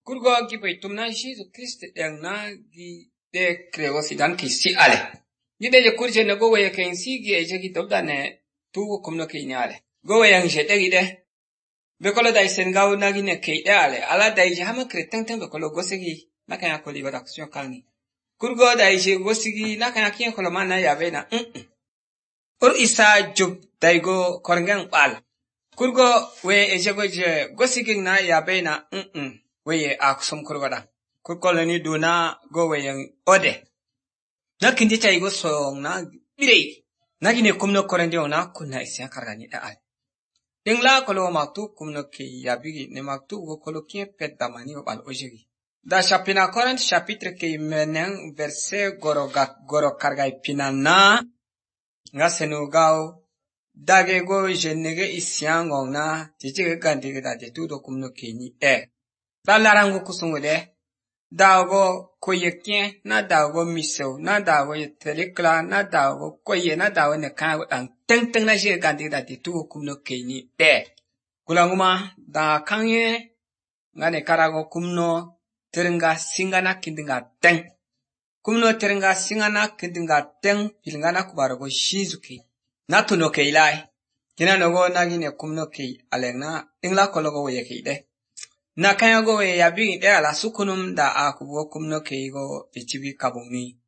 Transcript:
kurgo gi bai tumna shi zu Kristi ɗin na gi de krewo si dan ki si ale. Gi de je kurje na go waya ken si gi eje gi dobda ne tugo kumno ke ni ale. Go waya nje de gi de. Be kolo da isen gawo na gi ne ke de ale. Ala da je hama kre teng be kolo go sigi na kan ya koli bada kusyo kalni. Kurgo da je go sigi na kan ya kien kolo man na ya be na. Ur isa jub daigo korngen bal. Kurgo we eje go sigi na ya be na weye akusum kurgoda. Kurkolo ni duna go weyang ode. Na kindi cha igo song na birei. Na gine kumno korende ona kuna isya kargani da al. Dingla kolo maktu kumno ke yabigi ne maktu go kolo kien pet damani bal ojegi. Da chapina Korint chapitre ke meneng verset goro kargai pinana nga senugao dage go jenege isyangong na jijige gandige da de tudo kumno ke ni da larango kusungude dago koyekien na dago miso na dago telikla na dago koye na dago ne kan dan teng na je gandige da de tudo kumno ke ni kulanguma da kanye ngane karago kumno teringa singana kindinga teng. Kumno teringa singana kindinga teng pilingana kubarago shizuki. Na tuno ke ilai. Kina nogo nagine kumno ke alena ingla kologo weye ke ide. Na kanya go weye yabing ide ala sukunum da akubo kumno ke igo ichibi kabungi.